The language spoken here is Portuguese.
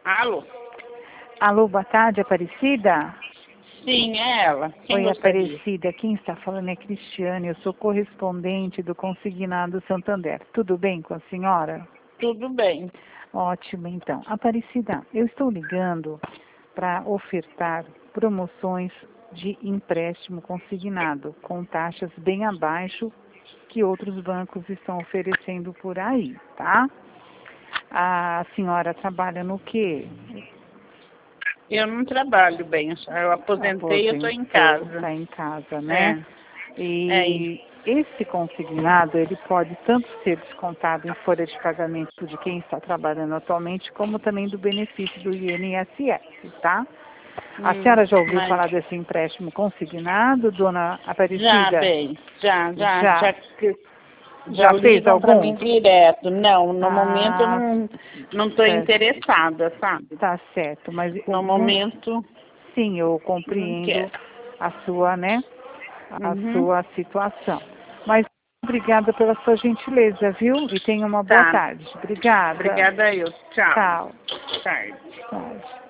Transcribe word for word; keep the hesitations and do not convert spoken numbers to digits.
Alô? Alô, boa tarde, Aparecida? Sim, é ela. Quem Oi, gostaria? Aparecida. Quem está falando é Cristiane. Eu sou correspondente do Consignado Santander. Tudo bem com a senhora? Tudo bem. Ótimo, então. Aparecida, eu estou ligando para ofertar promoções de empréstimo consignado com taxas bem abaixo que outros bancos estão oferecendo por aí, tá? A senhora trabalha no quê? Eu não trabalho bem, eu aposentei e eu estou em casa. Está em casa, né? É, é isso. E esse consignado, ele pode tanto ser descontado em folha de pagamento de quem está trabalhando atualmente, como também do benefício do I N S S, tá? A Hum, senhora já ouviu mas falar desse empréstimo consignado, dona já, Aparecida? bem, já, já, Já. já, já Já fez ligam para algum? mim direto. Não, no momento eu Ah, não não estou certo. interessada, sabe? Tá certo, mas No não, momento, sim, eu não compreendo quero. a sua, né, a Uhum. sua situação. Mas obrigada pela sua gentileza, viu? E tenha uma boa Tá. tarde. Obrigada. Obrigada eu. Tchau. Tchau. Tarde. Tarde.